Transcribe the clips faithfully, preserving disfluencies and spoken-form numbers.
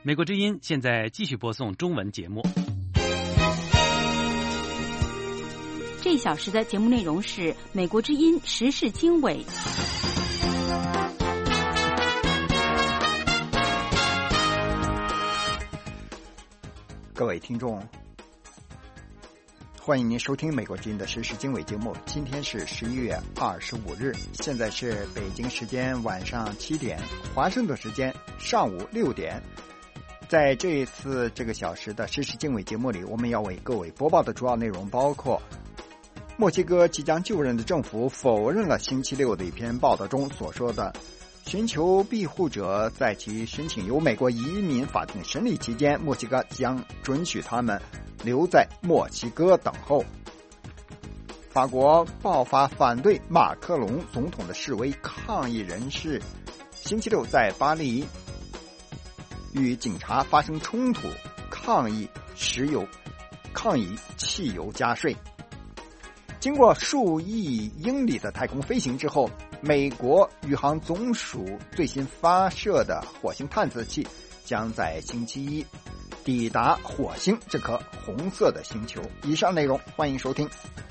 美国之音现在继续播送中文节目。 这一小时的节目内容是美国之音时事经纬。 各位听众，欢迎您收听美国之音的时事经纬节目。今天是十一月二十五日，现在是北京时间晚上七点，华盛顿时间上午六点。在这一次这个小时的时事经纬节目里，我们要为各位播报的主要内容包括：墨西哥即将就任的政府否认了星期六的一篇报道中所说的寻求庇护者在其申请由美国移民法庭审理期间，墨西哥将准许他们留在墨西哥等候。法国爆发反对马克龙总统的示威，抗议人士星期六在巴黎与警察发生冲突，抗议石油抗议汽油加税。经过数亿英里的太空飞行之后，美国宇航总署最新发射的火星探测器将在星期一抵达火星这颗红色的星球。以上内容欢迎收听。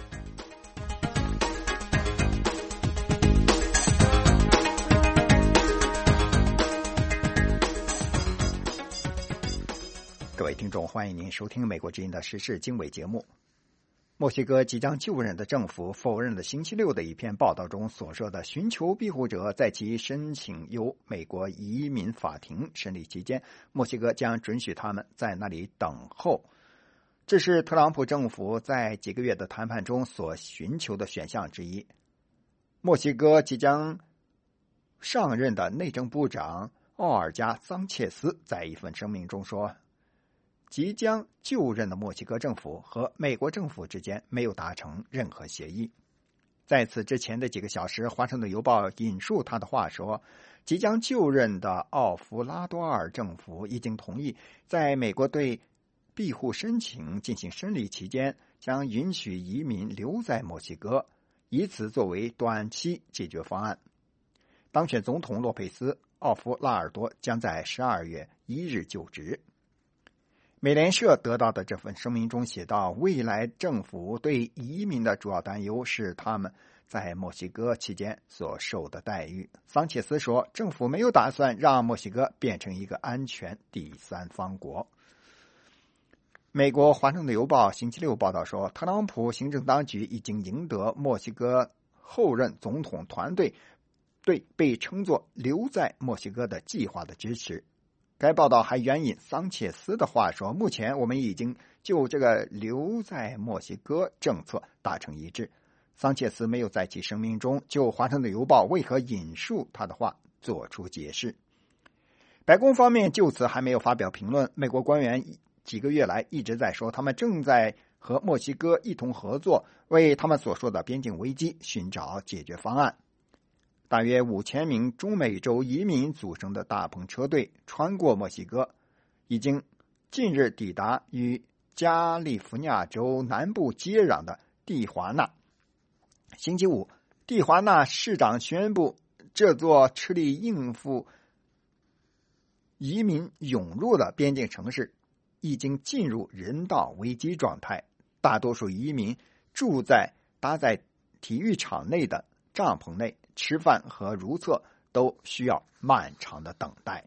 各位听众，欢迎您收听美国之音的时事经纬节目。墨西哥即将就任的政府否认了星期六的一篇报道中所说的寻求庇护者在其申请由美国移民法庭审理期间，墨西哥将准许他们在那里等候。这是特朗普政府在几个月的谈判中所寻求的选项之一。墨西哥即将上任的内政部长奥尔加·桑切斯在一份声明中说，即将就任的墨西哥政府和美国政府之间没有达成任何协议。在此之前的几个小时，华盛顿邮报引述他的话说，即将就任的奥弗拉多尔政府已经同意在美国对庇护申请进行审理期间，将允许移民留在墨西哥，以此作为短期解决方案。当选总统洛佩斯·奥弗拉尔多将在十二月一日就职。美联社得到的这份声明中写道，未来政府对移民的主要担忧是他们在墨西哥期间所受的待遇。桑切斯说，政府没有打算让墨西哥变成一个安全第三方国。美国华盛顿邮报星期六报道说，特朗普行政当局已经赢得墨西哥后任总统团队对被称作留在墨西哥的计划的支持。该报道还援引桑切斯的话说，目前我们已经就这个留在墨西哥政策达成一致。桑切斯没有在其声明中就华盛顿邮报为何引述他的话做出解释。白宫方面就此还没有发表评论。美国官员几个月来一直在说，他们正在和墨西哥一同合作，为他们所说的边境危机寻找解决方案。大约五千名中美洲移民组成的大篷车队穿过墨西哥，已经近日抵达与加利福尼亚州南部接壤的蒂华纳。星期五，蒂华纳市长宣布，这座吃力应付移民涌入的边境城市已经进入人道危机状态。大多数移民住在搭在体育场内的帐篷内，吃饭和如厕都需要漫长的等待。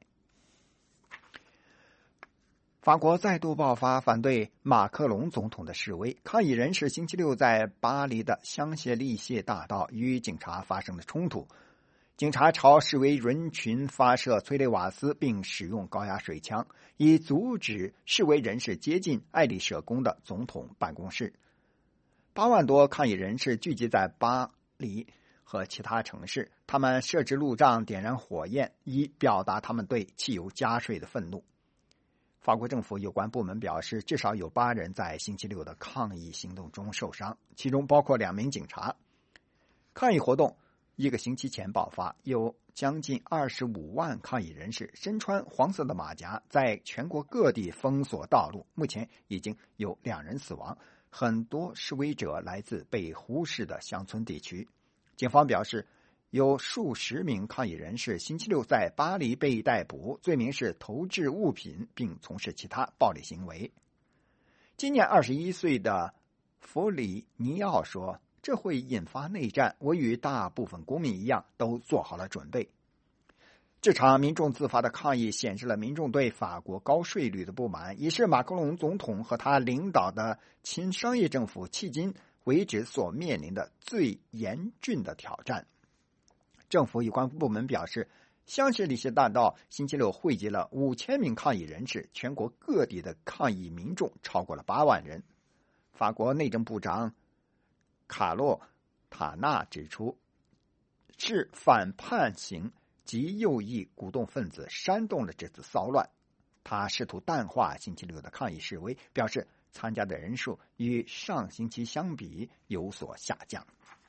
法国再度爆发反对马克龙总统的示威，抗议人士星期六在巴黎的香榭丽榭大道与警察发生了冲突，警察朝示威人群发射催泪瓦斯并使用高压水枪，以阻止示威人士接近爱丽舍宫的总统办公室。八万多抗议人士聚集在巴黎和其他城市，他们设置路障，点燃火焰，以表达他们对汽油加税的愤怒。法国政府有关部门表示，至少有八人在星期六的抗议行动中受伤，其中包括两名警察。抗议活动一个星期前爆发，有将近二十五万抗议人士身穿黄色的马甲，在全国各地封锁道路。目前已经有两人死亡，很多示威者来自被忽视的乡村地区。警方表示， 有数十名抗议人士星期六在巴黎被逮捕，罪名是投掷物品并从事其他暴力行为。今年二十一岁的弗里尼奥说，这会引发内战，我与大部分公民一样都做好了准备。这场民众自发的抗议显示了民众对法国高税率的不满，也是马克龙总统和他领导的亲商业政府迄今为止所面临的最严峻的挑战。政府有关部门表示，香榭丽榭大道星期六汇集了五千名抗议人士，全国各地的抗议民众超过了八万人。法国内政部长卡洛塔纳指出，是反叛型及右翼鼓动分子煽动了这次骚乱。他试图淡化星期六的抗议示威，表示参加的人数与上星期相比有所下降。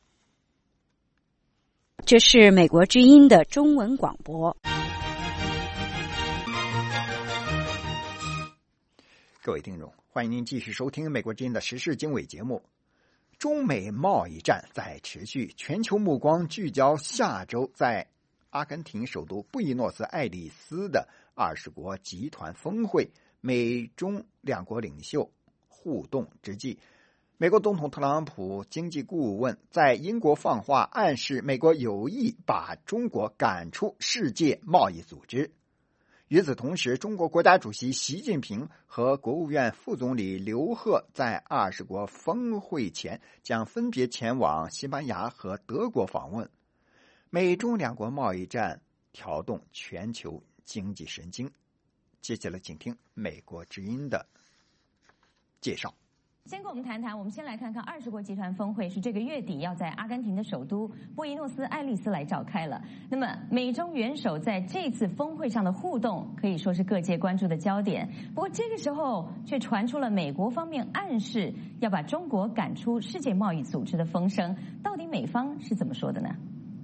这是美国之音的中文广播。 各位听众，欢迎您继续收听美国之音的时事经纬节目。中美贸易战在持续，全球目光聚焦下周在阿根廷首都布宜诺斯艾利斯的二十国集团峰会，美中两国领袖互动之际，美国总统特朗普经济顾问在英国放话，暗示美国有意把中国赶出世界贸易组织。与此同时，中国国家主席习近平和国务院副总理刘鹤在二十国峰会前将分别前往西班牙和德国访问。美中两国贸易战挑动全球经济神经。接下来请听美国之音的介绍。 先跟我们谈谈，我们先来看看二十国集团峰会是这个月底要在阿根廷的首都布宜诺斯艾利斯来召开了。那么美中元首在这次峰会上的互动可以说是各界关注的焦点。不过这个时候却传出了美国方面暗示要把中国赶出世界贸易组织的风声，到底美方是怎么说的呢？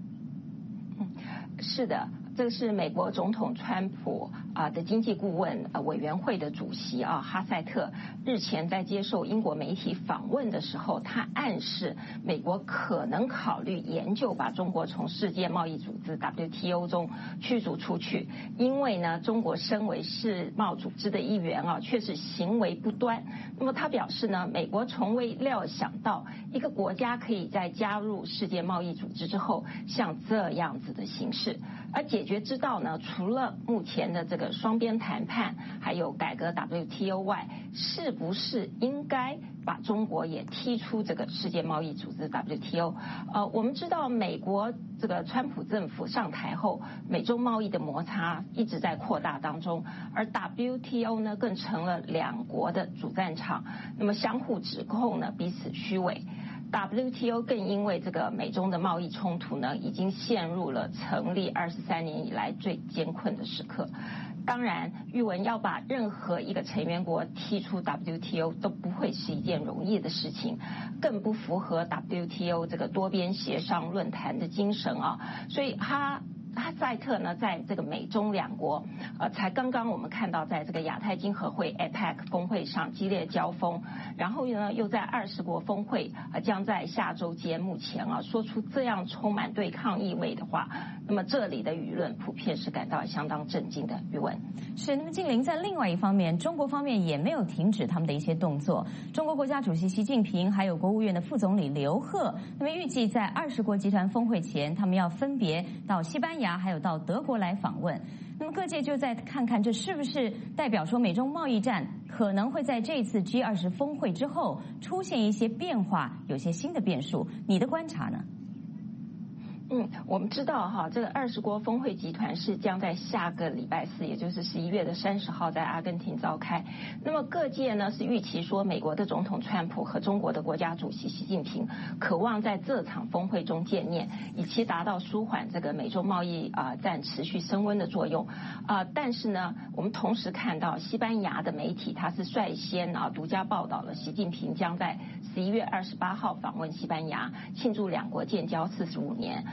是的，这个是美国总统川普啊的经济顾问呃委员会的主席啊哈塞特日前在接受英国媒体访问的时候，他暗示美国可能考虑研究把中国从世界贸易组织 W T O 中驱逐出去，因为呢，中国身为世贸组织的一员啊，却是行为不端。那么他表示呢，美国从未料想到一个国家可以在加入世界贸易组织之后，像这样子的形式。而解决之道呢，除了目前的这个双边谈判，还有改革 W T O 外，是不是应该把中国也踢出这个世界贸易组织 W T O？ 呃，我们知道美国这个川普政府上台后，美中贸易的摩擦一直在扩大当中，而 W T O 呢更成了两国的主战场，那么相互指控呢彼此虚伪。W T O 更因为这个美中的贸易冲突呢，已经陷入了成立二十三年以来最艰困的时刻。当然，玉文要把任何一个成员国踢出 W T O 都不会是一件容易的事情，更不符合 W T O 这个多边协商论坛的精神啊。所以他。哈塞特呢，在这个美中两国，呃，才刚刚我们看到，在这个亚太经合会 A P E C 峰会上激烈交锋，然后呢，又在二十国峰会呃将在下周揭幕前啊，说出这样充满对抗意味的话，那么这里的舆论普遍是感到相当震惊的。余文是，那么静玲在另外一方面，中国方面也没有停止他们的一些动作。中国国家主席习近平还有国务院的副总理刘鹤，那么预计在二十国集团峰会前，他们要分别到西班牙还有到德国来访问。那么各界就在看看这是不是代表说美中贸易战可能会在这次 G 二十 峰会之后出现一些变化，有些新的变数，你的观察呢？ 嗯，我们知道哈，这个二十国峰会集团是将在下个礼拜四，也就是十一月的三十号在阿根廷召开。那么各界呢是预期说，美国的总统川普和中国的国家主席习近平渴望在这场峰会中见面，以期达到舒缓这个美中贸易啊、呃、战持续升温的作用啊、呃。但是呢，我们同时看到西班牙的媒体，它是率先啊独家报道了习近平将在十一月二十八号访问西班牙，庆祝两国建交四十五年。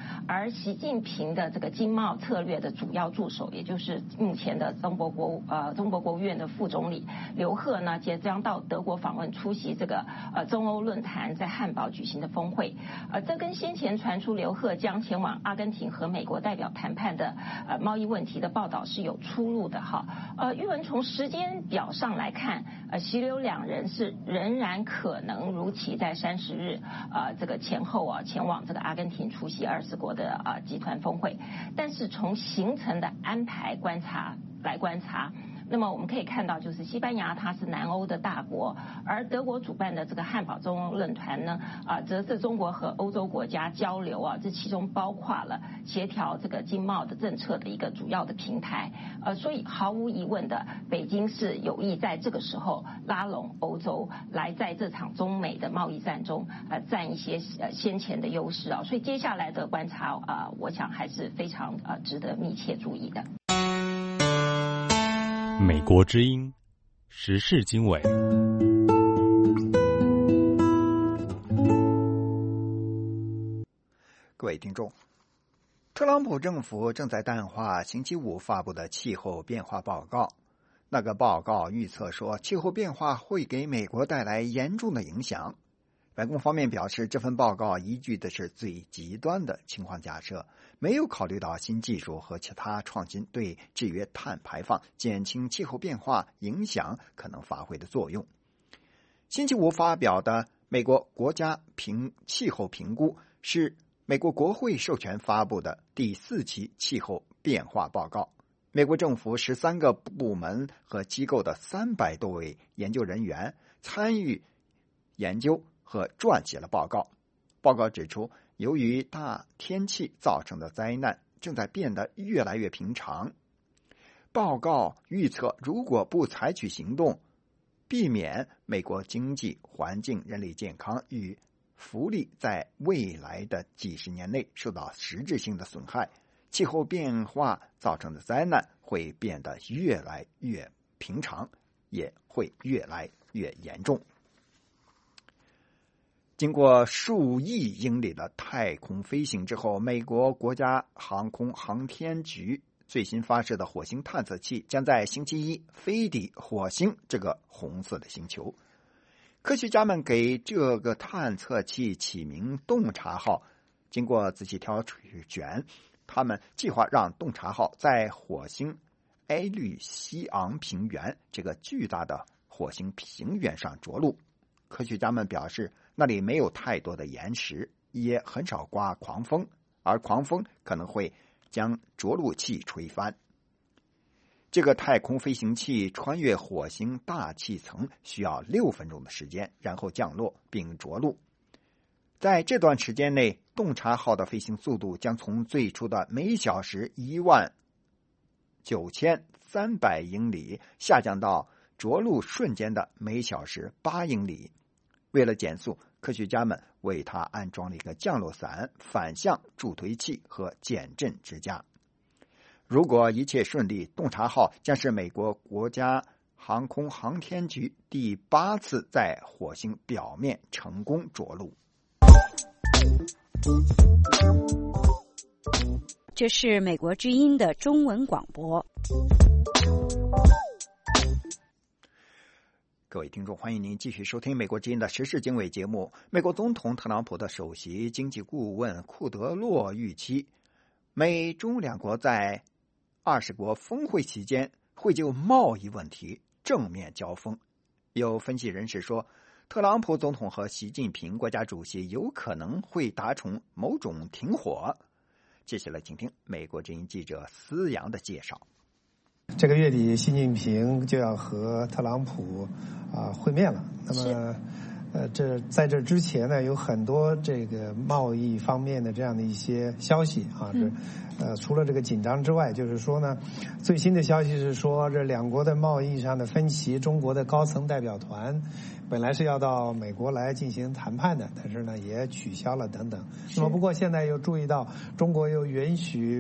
而习近平的这个经贸策略的主要助手，也就是目前的中国国呃中国国务院的副总理刘鹤呢，即将到德国访问，出席这个呃中欧论坛在汉堡举行的峰会。呃，这跟先前传出刘鹤将前往阿根廷和美国代表谈判的呃贸易问题的报道是有出入的哈。呃，玉文从时间表上来看，呃，习刘两人是仍然可能如期在三十日呃这个前后啊前往这个阿根廷出席二十国的啊、呃、集团峰会，但是从行程的安排观察来观察。那么我们可以看到，就是西班牙它是南欧的大国，而德国主办的这个汉堡中欧论坛呢，啊，则是中国和欧洲国家交流啊，这其中包括了协调这个经贸的政策的一个主要的平台。呃，所以毫无疑问的，北京是有意在这个时候拉拢欧洲，来在这场中美的贸易战中，呃，占一些呃先前的优势啊。所以接下来的观察啊，我想还是非常呃值得密切注意的。 美国之音时事经纬， 各位听众，特朗普政府正在淡化星期五发布的气候变化报告。那个报告预测说，气候变化会给美国带来严重的影响。白宫方面表示，这份报告依据的是最极端的情况假设，没有考虑到新技术和其他创新对制约碳排放、减轻气候变化影响可能发挥的作用。星期五发表的美国国家评气候评估是美国国会授权发布的第四期气候变化报告。美国政府十三个部门和机构的三百多位研究人员参与研究和撰写了报告。报告指出，由于大天气造成的灾难正在变得越来越平常。报告预测，如果不采取行动，避免美国经济、环境、人类健康与福利在未来的几十年内受到实质性的损害，气候变化造成的灾难会变得越来越平常，也会越来越严重。经过数亿英里的太空飞行之后，美国国家航空航天局最新发射的火星探测器将在星期一飞抵火星这个红色的星球。科学家们给这个探测器起名洞察号，经过仔细挑选，他们计划让洞察号在火星埃律西昂平原这个巨大的火星平原上着陆。科学家们表示，那里没有太多的岩石，也很少刮狂风，而狂风可能会将着陆器吹翻。这个太空飞行器穿越火星大气层需要六分钟的时间，然后降落并着陆。在这段时间内，洞察号的飞行速度将从最初的每小时一万九千三百英里下降到着陆瞬间的每小时八英里。为了减速，科学家们为它安装了一个降落伞、反向助推器和减震支架。如果一切顺利，洞察号将是美国国家航空航天局第八次在火星表面成功着陆。 这是美国之音的中文广播。 各位听众，欢迎您继续收听美国之音的时事经纬节目。美国总统特朗普的首席经济顾问库德洛预期，美中两国在二十国峰会期间会就贸易问题正面交锋。有分析人士说，特朗普总统和习近平国家主席有可能会达成某种停火。接下来请听美国之音记者思阳的介绍。 这个月底，习近平就要和特朗普啊、呃、会面了。那么，呃，这在这之前呢，有很多这个贸易方面的这样的一些消息啊。这呃，除了这个紧张之外，就是说呢，最新的消息是说，这两国的贸易上的分歧，中国的高层代表团本来是要到美国来进行谈判的，但是呢，也取消了等等。那么，不过现在又注意到，中国又允许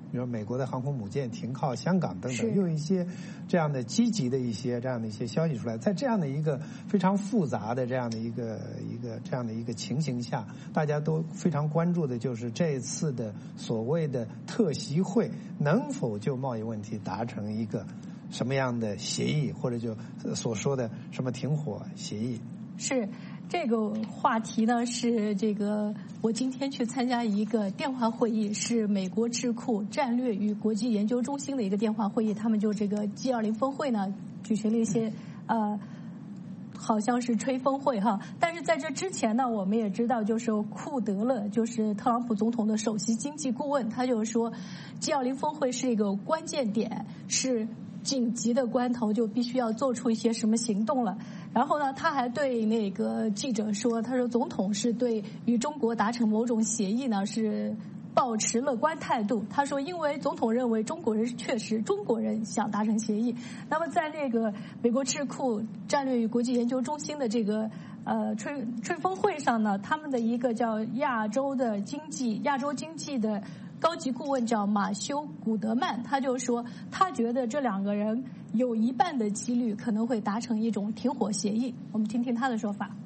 比如美国的航空母舰停靠香港等等，又有一些这样的积极的一些这样的一些消息出来。在这样的一个非常复杂的这样的一个一个这样的一个情形下，大家都非常关注的就是这一次的所谓的特席会能否就贸易问题达成一个什么样的协议，或者就所说的什么停火协议。 是这个话题呢，是这个我今天去参加一个电话会议，是美国智库战略与国际研究中心的一个电话会议，他们就这个 G 二十 峰会呢举行了一些呃好像是吹风会哈，但是在这之前呢，我们也知道，就是库德勒，就是特朗普总统的首席经济顾问，他就说 G 二十 峰会是一个关键点，是紧急的关头就必须要做出一些什么行动了。然后呢，他还对那个记者说，他说总统是对与中国达成某种协议呢是抱持乐观态度。他说，因为总统认为中国人确实中国人想达成协议。那么在那个美国智库战略与国际研究中心的这个呃吹吹风会上呢，他们的一个叫亚洲的经济亚洲经济的高级顾问叫马修·古德曼，他就说，他觉得这两个人有一半的几率可能会达成一种停火协议。我们听听他的说法。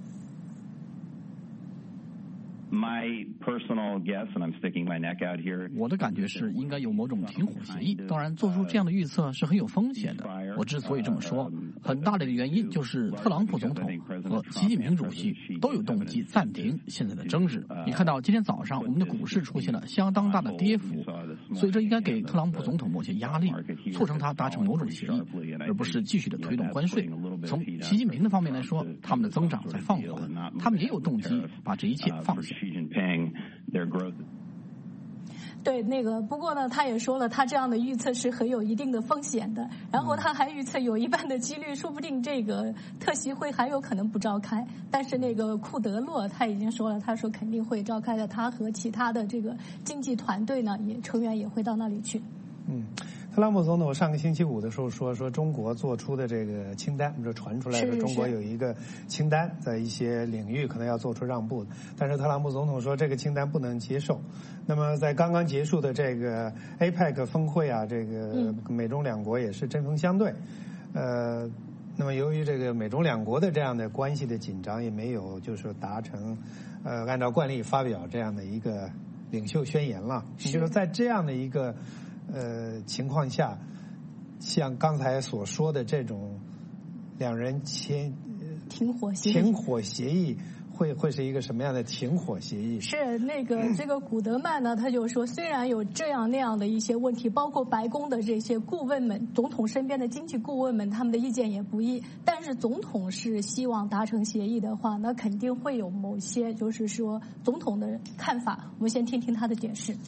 My personal guess, and I'm sticking my neck out here. 我的感觉是应该有某种停火协议。当然，做出这样的预测是很有风险的。我之所以这么说，很大的原因就是特朗普总统和习近平主席都有动机暂停现在的争执。你看到今天早上我们的股市出现了相当大的跌幅，所以这应该给特朗普总统某些压力，促成他达成某种协议，而不是继续的推动关税。从习近平的方面来说，他们的增长在放缓，他们也有动机把这一切放下。 对，那个不过呢，他也说了，他这样的预测是很有一定的风险的。然后他还预测有一半的几率，说不定这个特席会还有可能不召开。但是那个库德洛他已经说了，他说肯定会召开的，他和其他的这个经济团队呢，也成员也会到那里去。 嗯。特朗普总统上个星期五的时候说，说中国做出的这个清单，就传出来说中国有一个清单，在一些领域可能要做出让步，但是特朗普总统说这个清单不能接受。那么在刚刚结束的这个 A P E C 峰会啊，这个美中两国也是针锋相对。呃，那么由于这个美中两国的这样的关系的紧张，也没有就是达成呃按照惯例发表这样的一个领袖宣言了。也就是在这样的一个呃，情况下，像刚才所说的这种两人签停火协议， 停火协议会会是一个什么样的停火协议？ 是那个这个古德曼呢，他就说，虽然有这样那样的一些问题，包括白宫的这些顾问们、总统身边的经济顾问们，他们的意见也不一，但是总统是希望达成协议的话，那肯定会有某些就是说总统的看法。我们先听听他的解释。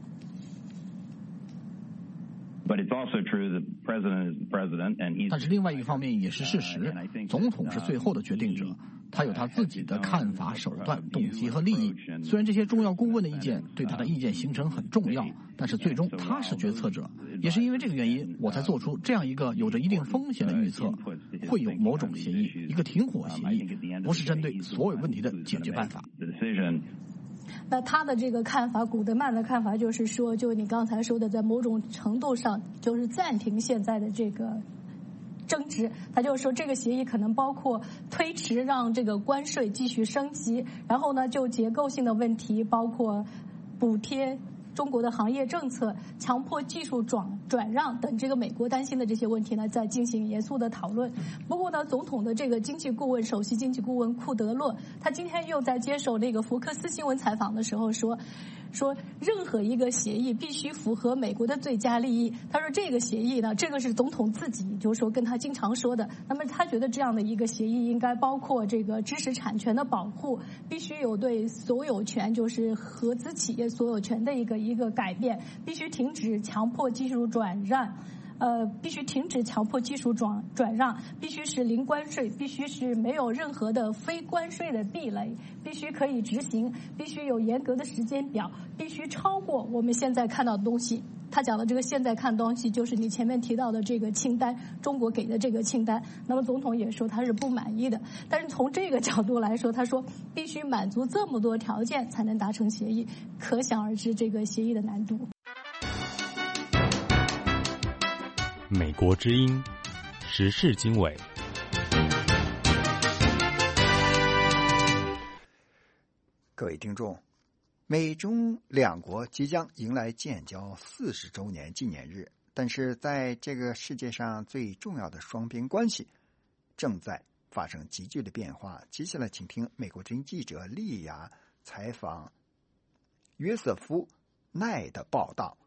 But it's also true that the president is the president, and he's. 但是另外一方面也是事实，总统是最后的决定者，他有他自己的看法、手段、动机和利益。虽然这些重要顾问的意见对他的意见形成很重要，但是最终他是决策者。也是因为这个原因，我才做出这样一个有着一定风险的预测，会有某种协议，一个停火协议，不是针对所有问题的解决办法。 那他的这个看法，古德曼的看法就是说，就你刚才说的，在某种程度上就是暂停现在的这个争执。他就是说，这个协议可能包括推迟让这个关税继续升级，然后呢，就结构性的问题，包括补贴中国的行业政策、强迫技术转转让等这个美国担心的这些问题呢，在进行严肃的讨论。不过呢，总统的这个经济顾问、首席经济顾问库德洛，他今天又在接受那个福克斯新闻采访的时候说，说任何一个协议必须符合美国的最佳利益。他说这个协议呢，这个是总统自己就是说跟他经常说的。那么他觉得这样的一个协议应该包括这个知识产权的保护，必须有对所有权，就是合资企业所有权的一个一个改变，必须停止强迫技术转让。呃，必须停止强迫技术转转让，必须是零关税，必须是没有任何的非关税的壁垒，必须可以执行，必须有严格的时间表，必须超过我们现在看到的东西。他讲的这个现在看东西，就是你前面提到的这个清单，中国给的这个清单。那么总统也说他是不满意的，但是从这个角度来说，他说必须满足这么多条件才能达成协议，可想而知这个协议的难度。 美国之音时事经纬。 各位听众，美中两国即将迎来建交四十周年纪念日，但是在这个世界上最重要的双边关系正在发生急剧的变化。接下来请听美国之音记者莉亚采访约瑟夫奈的报道。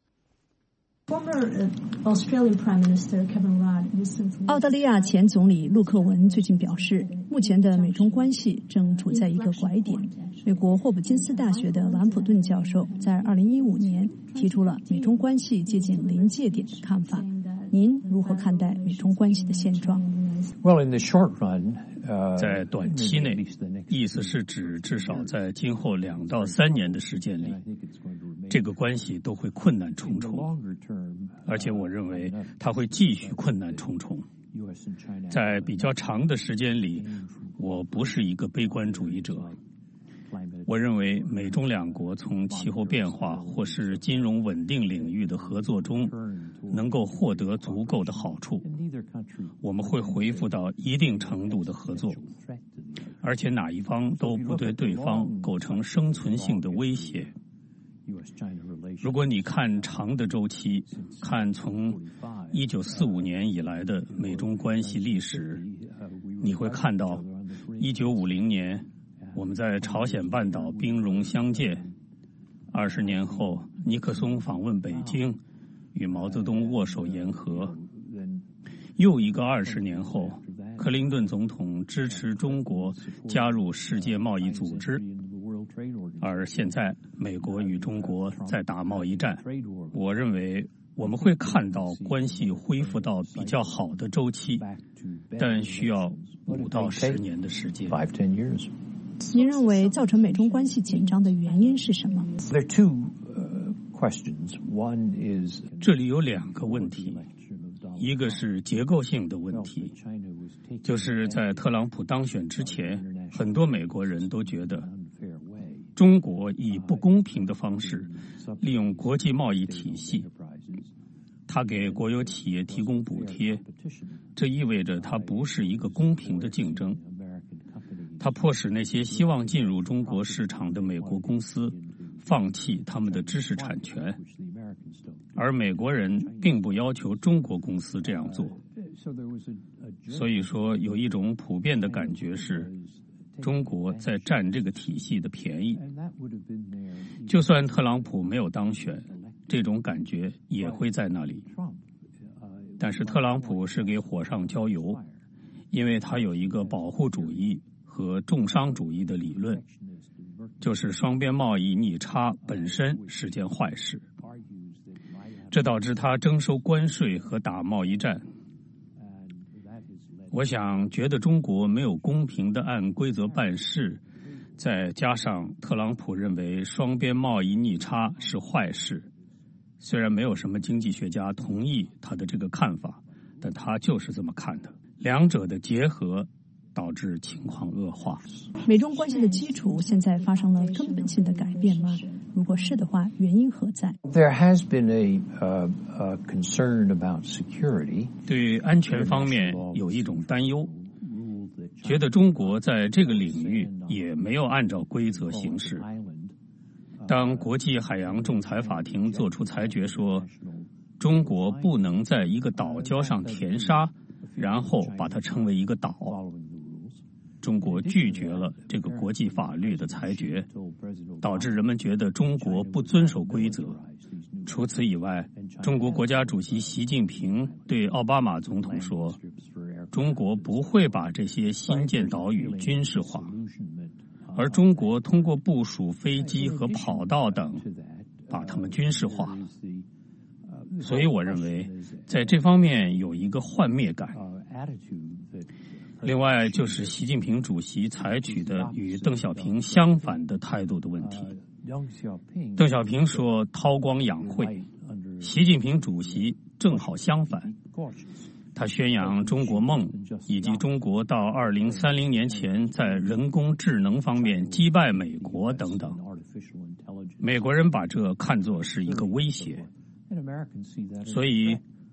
澳大利亚前总理陆克文最近表示，目前的美中关系正处在一个拐点。美国霍普金斯大学的兰普顿教授在二零一五年提出了美中关系接近临界点的看法。您如何看待美中关系的现状？ Well, in the short run, 在短期内，意思是指至少在今后两到三年的时间里，这个关系都会困难重重，而且我认为它会继续困难重重。在比较长的时间里，我不是一个悲观主义者。我认为美中两国从气候变化或是金融稳定领域的合作中能够获得足够的好处，我们会恢复到一定程度的合作，而且哪一方都不对对方构成生存性的威胁。如果你看长的周期，看从一九四五年以来的美中关系历史，你会看到一九五零年我们在朝鲜半岛兵戎相见，二十年后尼克松访问北京，与毛泽东握手言和，又一个二十年后，克林顿总统支持中国加入世界贸易组织，而现在美国与中国在打贸易战。我认为我们会看到关系恢复到比较好的周期，但需要五到十年的时间。 您认为造成美中关系紧张的原因是什么？ 这里有两个问题，一个是结构性的问题，就是在特朗普当选之前，很多美国人都觉得中国以不公平的方式利用国际贸易体系，他给国有企业提供补贴，这意味着它不是一个公平的竞争。它迫使那些希望进入中国市场的美国公司放弃他们的知识产权，而美国人并不要求中国公司这样做。所以说，有一种普遍的感觉是，中国在占这个体系的便宜。就算特朗普没有当选，这种感觉也会在那里。但是特朗普是给火上浇油，因为他有一个保护主义和重商主义的理论，就是双边贸易逆差本身是件坏事，这导致他征收关税和打贸易战。我想觉得中国没有公平地按规则办事，再加上特朗普认为双边贸易逆差是坏事，虽然没有什么经济学家同意他的这个看法，但他就是这么看的。两者的结合导致情况恶化。 美中关系的基础现在发生了根本性的改变吗？如果是的话，原因何在？ There has been a, uh, a concern about security. 对安全方面有一种担忧，觉得中国在这个领域也没有按照规则行事。当国际海洋仲裁法庭作出裁决说，中国不能在一个岛礁上填沙，然后把它称为一个岛，中国拒绝了这个国际法律的裁决，导致人们觉得中国不遵守规则。除此以外，中国国家主席习近平对奥巴马总统说，中国不会把这些新建岛屿军事化，而中国通过部署飞机和跑道等把它们军事化。所以我认为在这方面有一个幻灭感。另外就是习近平主席采取的与邓小平相反的态度的问题。邓小平说韬光养晦，习近平主席正好相反，他宣扬中国梦，以及中国到二零三零年前在人工智能方面击败美国等等。美国人把这看作是一个威胁，所以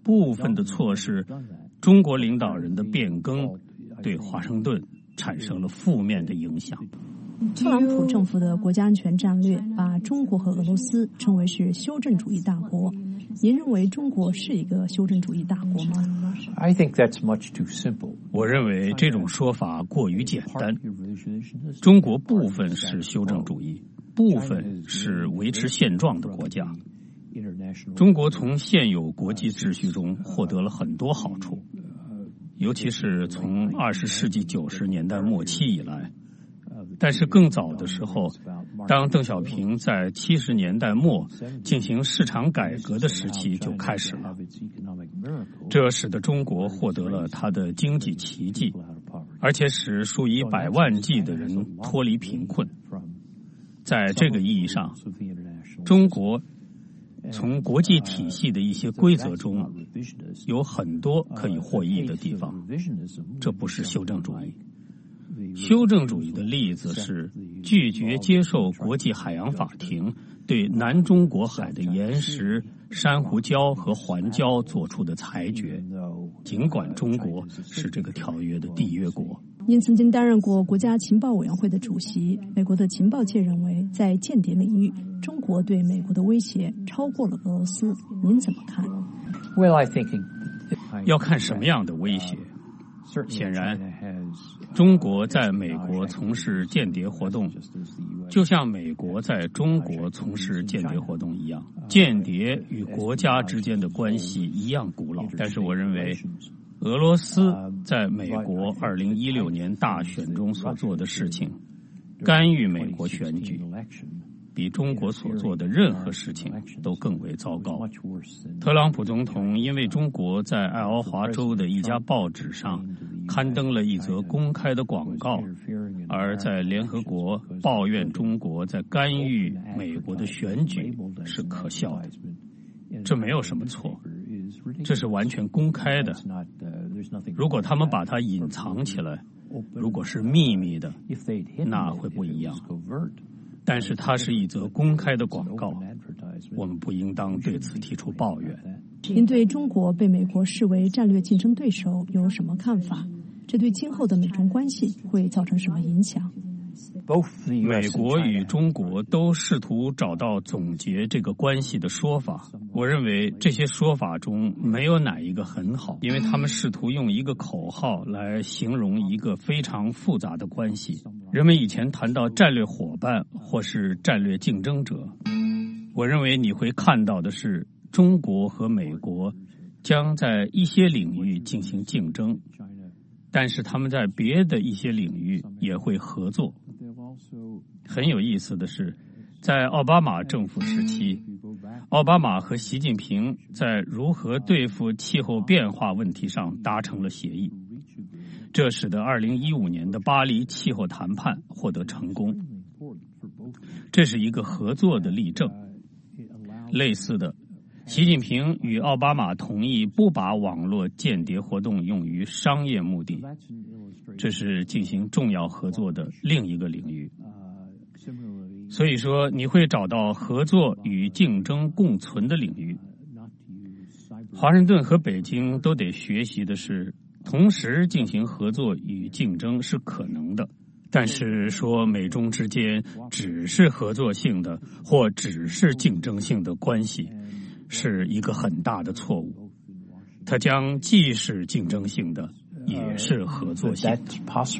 部分的错是中国领导人的变更对华盛顿产生了负面的影响。 特朗普政府的国家安全战略把中国和俄罗斯称为是修正主义大国。您认为中国是一个修正主义大国吗？ I think that's much too simple. 我认为这种说法过于简单。中国部分是修正主义，部分是维持现状的国家。中国从现有国际秩序中获得了很多好处，尤其是从二十世纪九十年代末期以来。但是更早的时候，当邓小平在七十年代末进行市场改革的时期就开始了，这使得中国获得了它的经济奇迹，而且使数以百万计的人脱离贫困。在这个意义上，中国从国际体系的一些规则中有很多可以获益的地方，这不是修正主义。修正主义的例子是拒绝接受国际海洋法庭对南中国海的岩石、珊瑚礁和环礁做出的裁决，尽管中国是这个条约的缔约国。 您曾经担任过国家情报委员会的主席，美国的情报界认为，在间谍领域，中国对美国的威胁超过了俄罗斯，您怎么看？ Well, I think 要看什么样的威胁。显然，中国在美国从事间谍活动，就像美国在中国从事间谍活动一样。间谍与国家之间的关系一样古老，但是我认为，俄罗斯在美国二零一六年大选中所做的事情，干预美国选举，比中国所做的任何事情都更为糟糕。特朗普总统因为中国在爱奥华州的一家报纸上刊登了一则公开的广告，而在联合国抱怨中国在干预美国的选举是可笑的。这没有什么错，这是完全公开的。如果他们把它隐藏起来，如果是秘密的，那会不一样。但是它是一则公开的广告，我们不应当对此提出抱怨。 您对中国被美国视为战略竞争对手有什么看法？这对今后的美中关系会造成什么影响？ 美国与中国都试图找到总结这个关系的说法，我认为这些说法中没有哪一个很好，因为他们试图用一个口号来形容一个非常复杂的关系。人们以前谈到战略伙伴或是战略竞争者，我认为你会看到的是中国和美国将在一些领域进行竞争，但是他们在别的一些领域也会合作。很有意思的是，在奥巴马政府时期，奥巴马和习近平在如何对付气候变化问题上达成了协议，这使得二零一五年的巴黎气候谈判获得成功。这是一个合作的例证。类似的，习近平与奥巴马同意不把网络间谍活动用于商业目的，这是进行重要合作的另一个领域。所以说，你会找到合作与竞争共存的领域。华盛顿和北京都得学习的是，同时进行合作与竞争是可能的，但是说美中之间只是合作性的或只是竞争性的关系，是一个很大的错误。它将既是竞争性的，也是合作性的。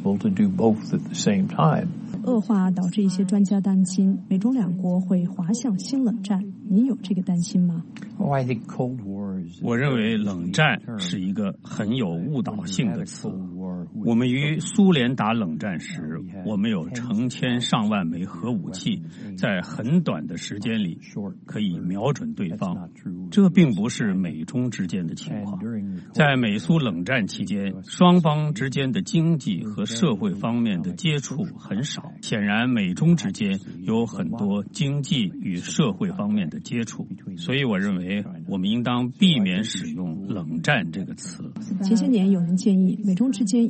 恶化导致一些专家担心美中两国会滑向新冷战，您有这个担心吗？ 我认为冷战是一个很有误导性的词。我们与苏联打冷战时，我们有成千上万枚核武器，在很短的时间里可以瞄准对方。这并不是美中之间的情况。在美苏冷战期间，双方之间的经济和社会方面的接触很少。显然，美中之间有很多经济与社会方面的接触，所以我认为我们应当避免使用冷战这个词。 前些年有人建议美中之间应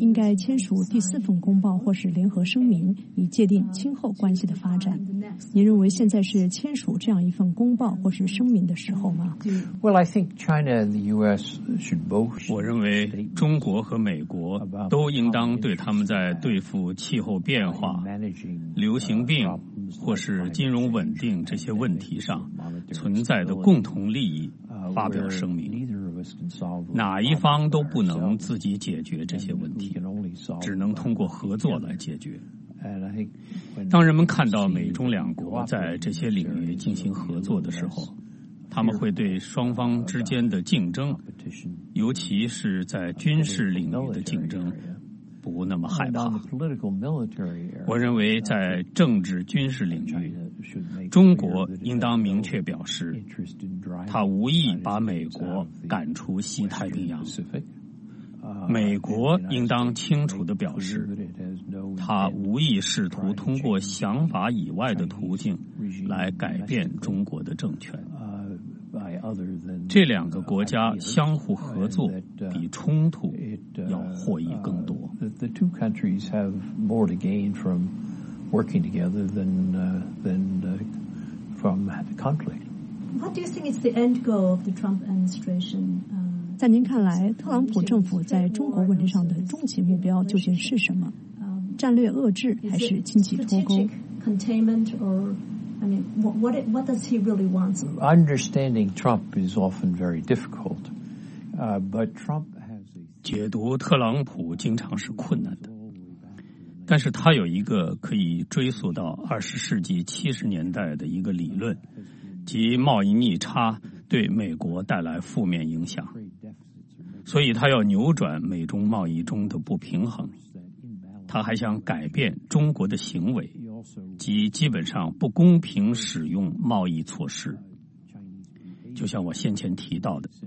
应该签署第四份公报或是联合声明，以界定今后关系的发展。您认为现在是签署这样一份公报或是声明的时候吗？ Well, I think China and the U S should both. 我认为中国和美国都应当对他们在对付气候变化、流行病或是金融稳定这些问题上存在的共同利益发表声明。哪一方都不能自己解决这些问题，只能通过合作来解决。当人们看到美中两国在这些领域进行合作的时候，他们会对双方之间的竞争，尤其是在军事领域的竞争，不那么害怕。我认为在政治军事领域，中国应当明确表示，他无意把美国赶出西太平洋。美国应当清楚地表示，他无意试图通过想法以外的途径来改变中国的政权。这两个国家相互合作比冲突要获益更多。 The two countries have more to gain from working together than uh, than uh, from conflict. What do you think is the end goal of the Trump administration? 在您看来，特朗普政府在中国问题上的终极目标究竟是什么？战略遏制还是经济脱钩 ？Containment or I mean, what what does he really want? Understanding Trump is often very difficult, uh, but Trump has a... 解读特朗普经常是困难的，但是他有一个可以追溯到二十世纪七十年代的一个理论，即贸易逆差对美国带来负面影响，所以他要扭转美中贸易中的不平衡。他还想改变中国的行为，即基本上不公平使用贸易措施。就像我先前提到的，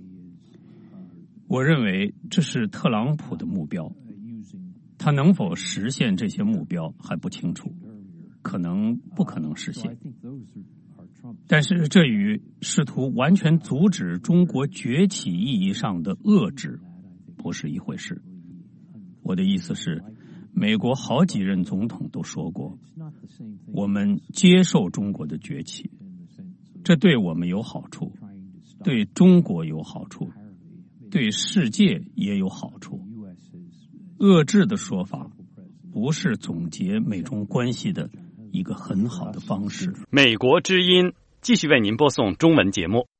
我认为这是特朗普的目标，他能否实现这些目标还不清楚，可能不可能实现。但是这与试图完全阻止中国崛起意义上的遏制不是一回事。我的意思是，美国好几任总统都说过，我们接受中国的崛起，这对我们有好处，对中国有好处，对世界也有好处。遏制的说法不是总结美中关系的一个很好的方式。 美国之音继续为您播送中文节目。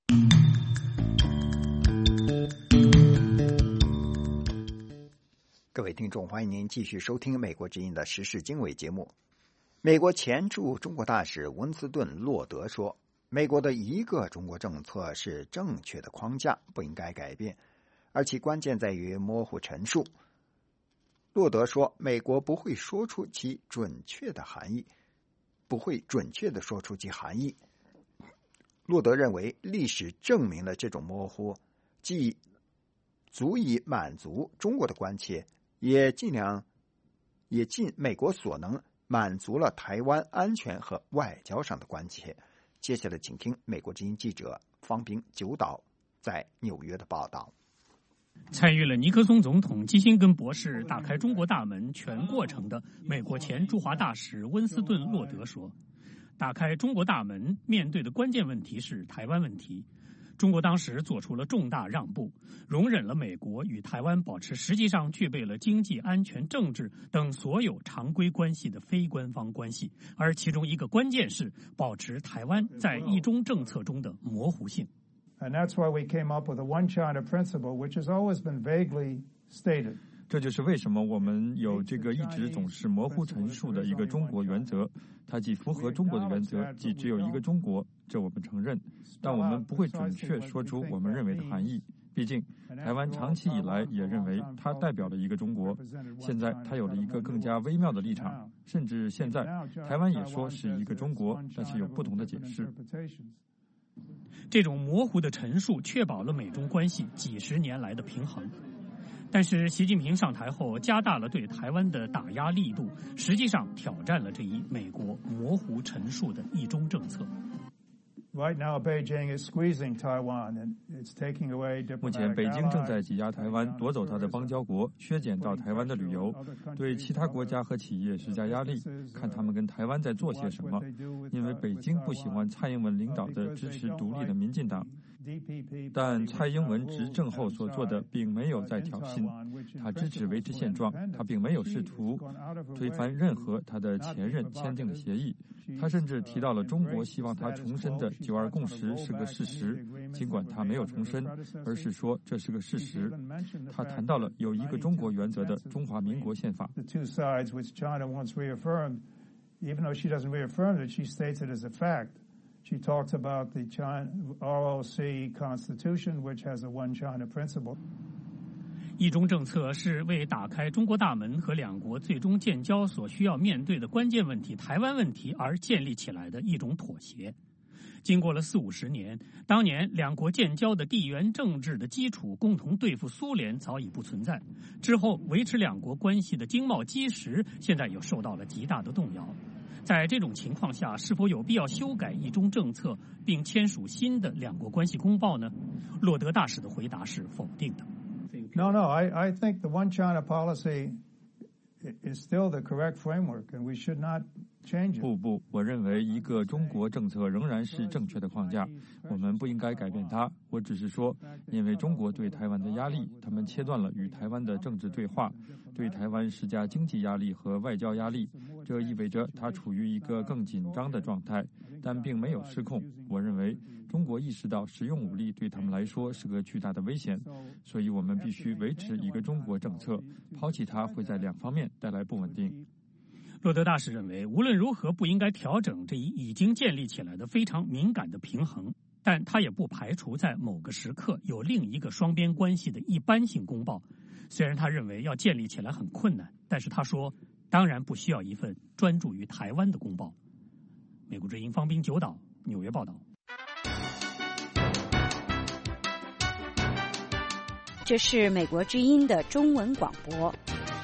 各位听众，欢迎您继续收听美国之音的时事经纬节目。美国前驻中国大使温斯顿·洛德说，美国的一个中国政策是正确的框架，不应该改变，而其关键在于模糊陈述。洛德说，美国不会说出其准确的含义，不会准确地说出其含义。洛德认为，历史证明了这种模糊既足以满足中国的关切，也尽量也尽美国所能满足了台湾安全和外交上的关切。接下来请听美国之音记者方斌九岛在纽约的报道。 参与了尼克松总统基辛根博士打开中国大门全过程的美国前驻华大使温斯顿·洛德说，打开中国大门面对的关键问题是台湾问题。中国当时做出了重大让步，容忍了美国与台湾保持实际上具备了经济、安全、政治等所有常规关系的非官方关系，而其中一个关键是保持台湾在一中政策中的模糊性。 And that's why we came up with a one China principle, which has always been vaguely stated. 这就是为什么我们有这个一直总是模糊陈述的一个中国原则，它既符合中国的原则，既只有一个中国，这我们承认，但我们不会准确说出我们认为的含义。毕竟，台湾长期以来也认为它代表了一个中国，现在它有了一个更加微妙的立场，甚至现在台湾也说是一个中国，但是有不同的解释。 这种模糊的陈述确保了美中关系几十年来的平衡。但是习近平上台后加大了对台湾的打压力度，实际上挑战了这一美国模糊陈述的一中政策。 目前，北京正在挤压台湾，夺走它的邦交国，削减到台湾的旅游，对其他国家和企业施加压力，看他们跟台湾在做些什么。因为北京不喜欢蔡英文领导的支持独立的民进党，但蔡英文执政后所做的并没有在挑衅，他支持维持现状，他并没有试图推翻任何他的前任签订的协议。他甚至提到了中国希望他重申的九二共识是个事实，尽管他没有重申，而是说这是个事实。他谈到了有一个中国原则的中华民国宪法。 She talks about the China R O C Constitution, which has a one China principle. 一中政策是为打开中国大门和两国最终建交所需要面对的关键问题台湾问题而建立起来的一种妥协。经过了四五十年，当年两国建交的地缘政治的基础，共同对付苏联早已不存在。之后维持两国关系的经贸基石，现在又受到了极大的动摇。在这种情况下，是否有必要修改一中政策，并签署新的两国关系公报呢？洛德大使的回答是否定的。 No, no, I, I think the one China policy is still the correct framework, and we should not change it. 不不，我认为一个中国政策仍然是正确的框架，我们不应该改变它。我只是说，因为中国对台湾的压力，他们切断了与台湾的政治对话，对台湾施加经济压力和外交压力，这意味着它处于一个更紧张的状态，但并没有失控。我认为中国意识到使用武力对他们来说是个巨大的危险，所以我们必须维持一个中国政策，抛弃它会在两方面带来不稳定。 洛德大使认为，无论如何不应该调整这一已经建立起来的非常敏感的平衡，但他也不排除在某个时刻有另一个双边关系的一般性公报。虽然他认为要建立起来很困难，但是他说，当然不需要一份专注于台湾的公报。美国之音方滨九岛纽约报道。 这是美国之音的中文广播。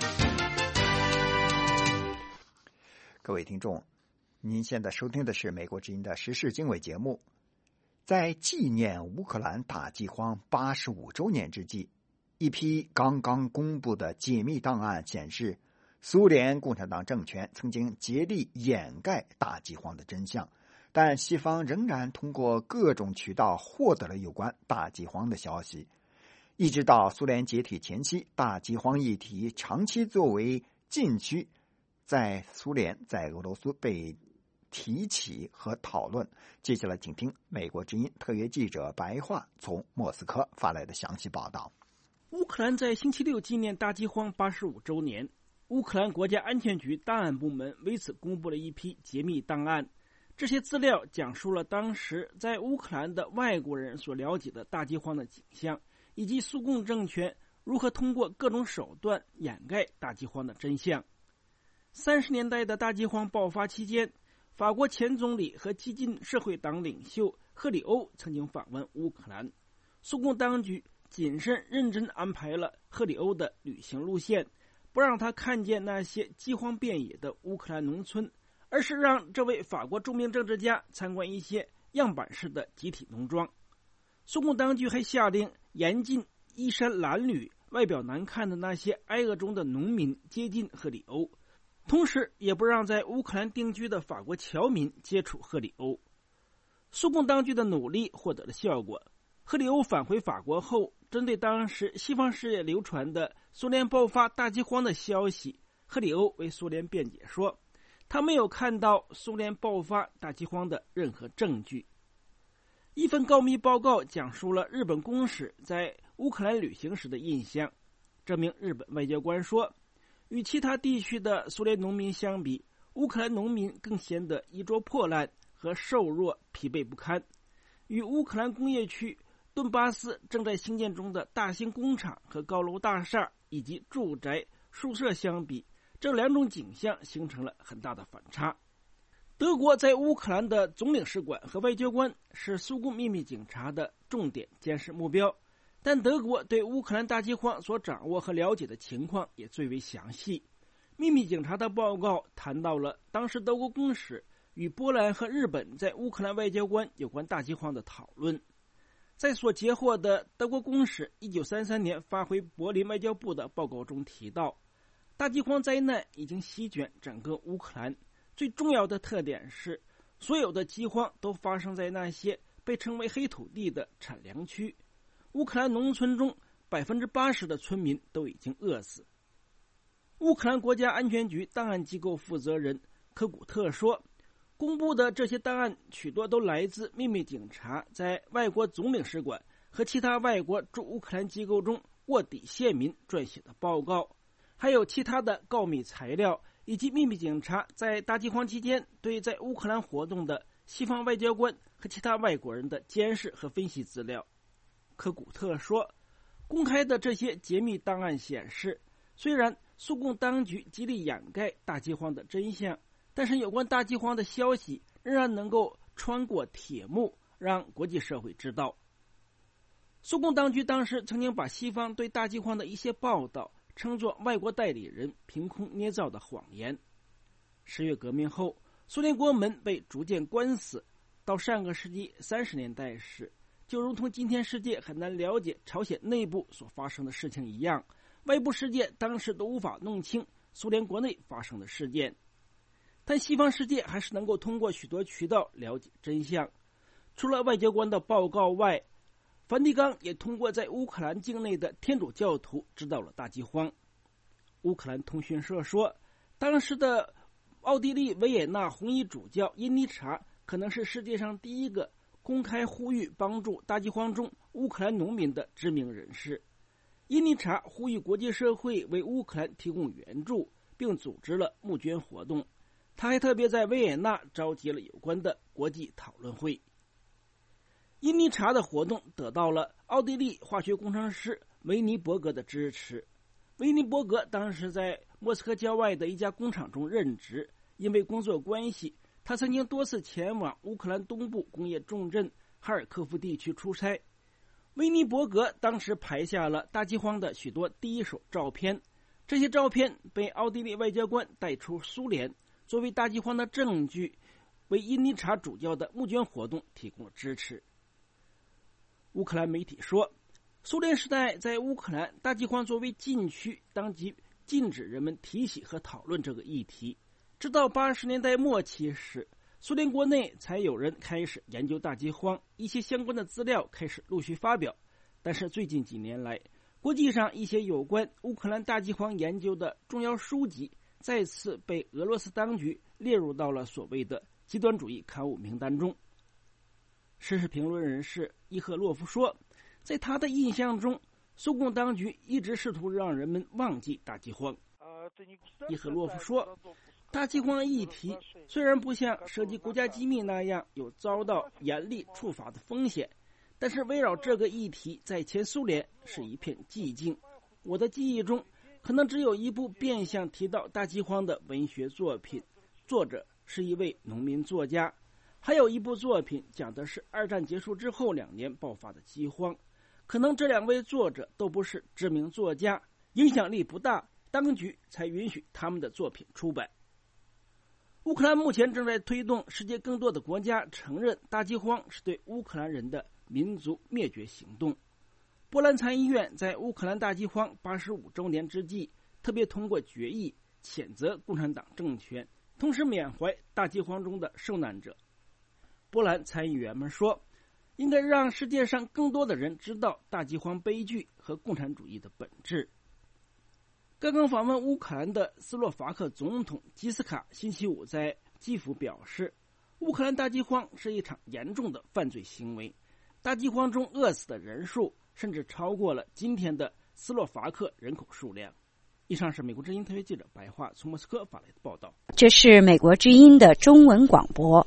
各位听众，您现在收听的是美国之音的时事经纬节目。在纪念乌克兰大饥荒八十五周年之际，一批刚刚公布的解密档案显示，苏联共产党政权曾经竭力掩盖大饥荒的真相，但西方仍然通过各种渠道获得了有关大饥荒的消息。一直到苏联解体前期，大饥荒议题长期作为禁区，在苏联、在俄罗斯被提起和讨论。接下来请听美国之音特约记者白桦从莫斯科发来的详细报道。 乌克兰在星期六纪念大饥荒八十五周年，乌克兰国家安全局档案部门为此公布了一批解密档案。这些资料讲述了当时在乌克兰的外国人所了解的大饥荒的景象，以及苏共政权如何通过各种手段掩盖大饥荒的真相。三十年代的大饥荒爆发期间，法国前总理和激进社会党领袖赫里欧曾经访问乌克兰。苏共当局谨慎认真安排了赫里欧的旅行路线，不让他看见那些饥荒遍野的乌克兰农村，而是让这位法国著名政治家参观一些样板式的集体农庄。苏共当局还下令严禁衣衫褴褛、外表难看的那些挨饿中的农民接近赫里欧，同时也不让在乌克兰定居的法国侨民接触赫里欧。苏共当局的努力获得了效果。赫里欧返回法国后，针对当时西方世界流传的苏联爆发大饥荒的消息，赫里欧为苏联辩解说，他没有看到苏联爆发大饥荒的任何证据。一份告密报告讲述了日本公使在乌克兰旅行时的印象。这名日本外交官说，与其他地区的苏联农民相比，乌克兰农民更显得衣着破烂和瘦弱、疲惫不堪。与乌克兰工业区顿巴斯正在兴建中的大型工厂和高楼大厦以及住宅、宿舍相比，这两种景象形成了很大的反差。德国在乌克兰的总领事馆和外交官是苏共秘密警察的重点监视目标，但德国对乌克兰大饥荒所掌握和了解的情况也最为详细。秘密警察的报告谈到了当时德国公使与波兰和日本在乌克兰外交官有关大饥荒的讨论。在所截获的德国公使一九三三年发回柏林外交部的报告中提到，大饥荒灾难已经席卷整个乌克兰，最重要的特点是所有的饥荒都发生在那些被称为黑土地的产粮区。乌克兰农村中 百分之八十 的村民都已经饿死。乌克兰国家安全局档案机构负责人科古特说，公布的这些档案许多都来自秘密警察在外国总领事馆和其他外国驻乌克兰机构中卧底县民撰写的报告，还有其他的告密材料，以及秘密警察在大饥荒期间对在乌克兰活动的西方外交官和其他外国人的监视和分析资料。科古特说，公开的这些解密档案显示，虽然苏共当局极力掩盖大饥荒的真相，但是有关大饥荒的消息仍然能够穿过铁幕，让国际社会知道。苏共当局当时曾经把西方对大饥荒的一些报道称作外国代理人凭空捏造的谎言。十月革命后，苏联国门被逐渐关死，到上个世纪三十年代时，就如同今天世界很难了解朝鲜内部所发生的事情一样，外部世界当时都无法弄清苏联国内发生的事件。但西方世界还是能够通过许多渠道了解真相。除了外交官的报告外，梵蒂冈也通过在乌克兰境内的天主教徒知道了大饥荒。乌克兰通讯社说，当时的奥地利维也纳红衣主教因尼察可能是世界上第一个公开呼吁帮助大饥荒中乌克兰农民的知名人士。因尼察呼吁国际社会为乌克兰提供援助，并组织了募捐活动。他还特别在维也纳召集了有关的国际讨论会。因尼察的活动得到了奥地利化学工程师维尼伯格的支持。维尼伯格当时在莫斯科郊外的一家工厂中任职，因为工作关系，他曾经多次前往乌克兰东部工业重镇哈尔科夫地区出差。维尼伯格当时拍下了大饥荒的许多第一手照片，这些照片被奥地利外交官带出苏联，作为大饥荒的证据，为因尼察主教的募捐活动提供了支持。乌克兰媒体说，苏联时代在乌克兰大饥荒作为禁区，当即禁止人们提起和讨论这个议题。直到八十年代末期时，苏联国内才有人开始研究大饥荒，一些相关的资料开始陆续发表。但是最近几年来，国际上一些有关乌克兰大饥荒研究的重要书籍再次被俄罗斯当局列入到了所谓的极端主义刊物名单中。时事评论人士伊赫洛夫说，在他的印象中，苏共当局一直试图让人们忘记大饥荒。伊赫洛夫说，大饥荒议题虽然不像涉及国家机密那样有遭到严厉处罚的风险，但是围绕这个议题在前苏联是一片寂静。我的记忆中可能只有一部变相提到大饥荒的文学作品，作者是一位农民作家。还有一部作品讲的是二战结束之后两年爆发的饥荒，可能这两位作者都不是知名作家，影响力不大，当局才允许他们的作品出版。乌克兰目前正在推动世界更多的国家承认大饥荒是对乌克兰人的民族灭绝行动。波兰参议院在乌克兰大饥荒八十五周年之际，特别通过决议谴责共产党政权，同时缅怀大饥荒中的受难者。波兰参议员们说，应该让世界上更多的人知道大饥荒悲剧和共产主义的本质。刚刚访问乌克兰的斯洛伐克总统基斯卡星期五在基辅表示，乌克兰大饥荒是一场严重的犯罪行为，大饥荒中饿死的人数甚至超过了今天的斯洛伐克人口数量。以上是美国之音特约记者白桦从莫斯科发来的报道。 这是美国之音的中文广播。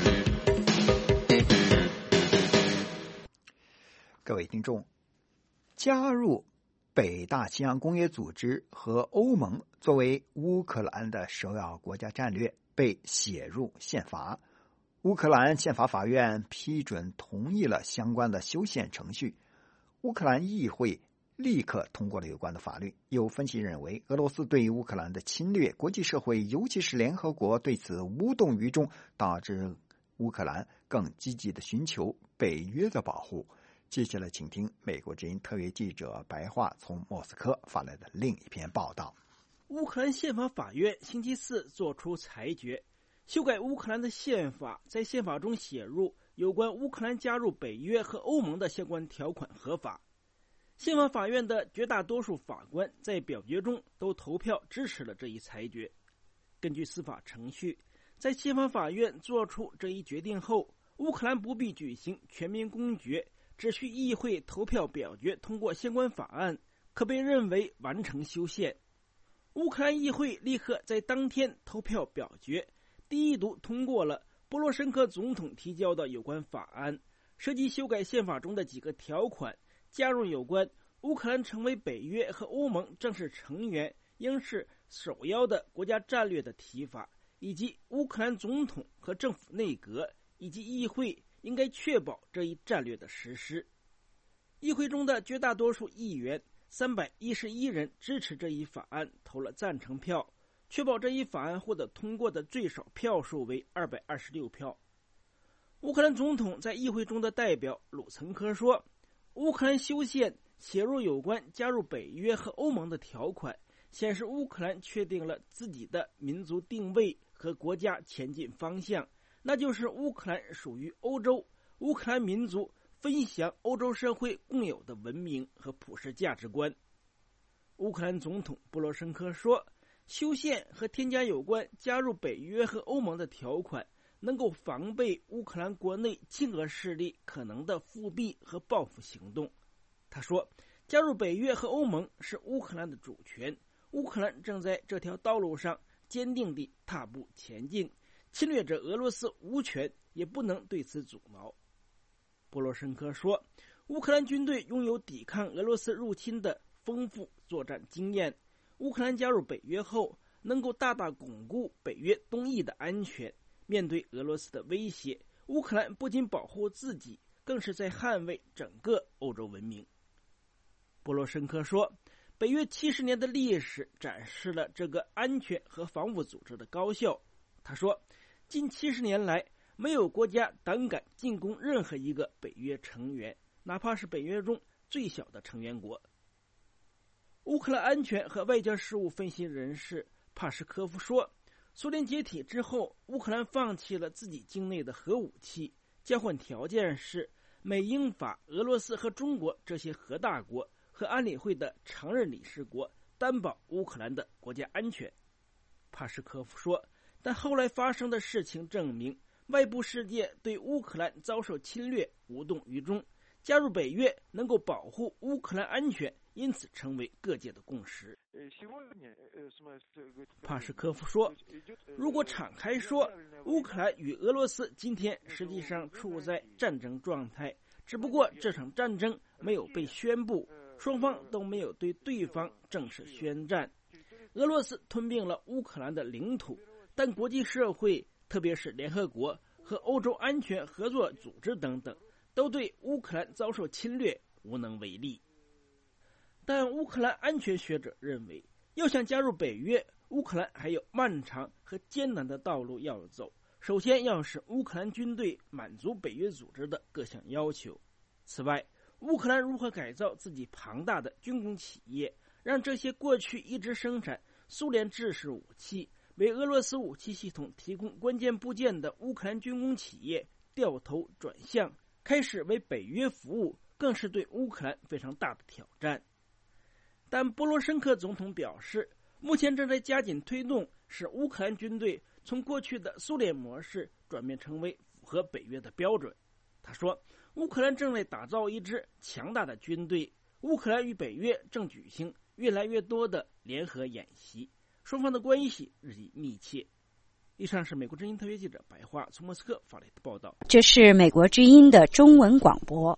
各位听众，加入北大西洋公约组织和欧盟作为乌克兰的首要国家战略被写入宪法。乌克兰宪法法院批准同意了相关的修宪程序。乌克兰议会立刻通过了有关的法律。有分析认为，俄罗斯对乌克兰的侵略，国际社会尤其是联合国对此无动于衷，导致乌克兰更积极地寻求北约的保护。接下来请听美国之音特约记者白桦从莫斯科发来的另一篇报道。 乌克兰宪法法院星期四作出裁决，修改乌克兰的宪法，在宪法中写入有关乌克兰加入北约和欧盟的相关条款合法。宪法法院的绝大多数法官在表决中都投票支持了这一裁决。根据司法程序，在宪法法院做出这一决定后，乌克兰不必举行全民公决，只需议会投票表决通过相关法案，可被认为完成修宪。乌克兰议会立刻在当天投票表决，第一读通过了波罗申科总统提交的有关法案，涉及修改宪法中的几个条款，加入有关乌克兰成为北约和欧盟正式成员应是首要的国家战略的提法，以及乌克兰总统和政府内阁以及议会应该确保这一战略的实施。议会中的绝大多数议员三百一十一人支持这一法案，投了赞成票，确保这一法案获得通过的最少票数为二百二十六票。乌克兰总统在议会中的代表鲁岑科说，乌克兰修宪写入有关加入北约和欧盟的条款，显示乌克兰确定了自己的民族定位和国家前进方向，那就是乌克兰属于欧洲，乌克兰民族分享欧洲社会共有的文明和普世价值观。乌克兰总统波罗申科说，修宪和添加有关加入北约和欧盟的条款，能够防备乌克兰国内亲俄势力可能的复辟和报复行动。他说，加入北约和欧盟是乌克兰的主权，乌克兰正在这条道路上坚定地踏步前进，侵略者俄罗斯无权也不能对此阻挠。波罗申科说，乌克兰军队拥有抵抗俄罗斯入侵的丰富作战经验，乌克兰加入北约后能够大大巩固北约东翼的安全。面对俄罗斯的威胁，乌克兰不仅保护自己，更是在捍卫整个欧洲文明。波罗申科说，北约七十年的历史展示了这个安全和防务组织的高效。他说，近七十年来，没有国家胆敢进攻任何一个北约成员，哪怕是北约中最小的成员国。乌克兰安全和外交事务分析人士帕什科夫说，苏联解体之后，乌克兰放弃了自己境内的核武器，交换条件是美英法俄罗斯和中国这些核大国和安理会的常任理事国担保乌克兰的国家安全。帕什科夫说，但后来发生的事情证明，外部世界对乌克兰遭受侵略无动于衷，加入北约能够保护乌克兰安全，因此成为各界的共识。帕什科夫说，如果敞开说，乌克兰与俄罗斯今天实际上处在战争状态，只不过这场战争没有被宣布，双方都没有对对方正式宣战。俄罗斯吞并了乌克兰的领土，但国际社会，特别是联合国和欧洲安全合作组织等等，都对乌克兰遭受侵略无能为力。但乌克兰安全学者认为，要想加入北约，乌克兰还有漫长和艰难的道路要走。首先要使乌克兰军队满足北约组织的各项要求。此外，乌克兰如何改造自己庞大的军工企业，让这些过去一直生产苏联制式武器，为俄罗斯武器系统提供关键部件的乌克兰军工企业掉头转向，开始为北约服务，更是对乌克兰非常大的挑战。但波罗申科总统表示，目前正在加紧推动使乌克兰军队从过去的苏联模式转变成为符合北约的标准。他说，乌克兰正在打造一支强大的军队，乌克兰与北约正举行越来越多的联合演习，双方的关系日益密切。以上是美国之音特约记者白桦从莫斯科发来的报道。 这是美国之音的中文广播。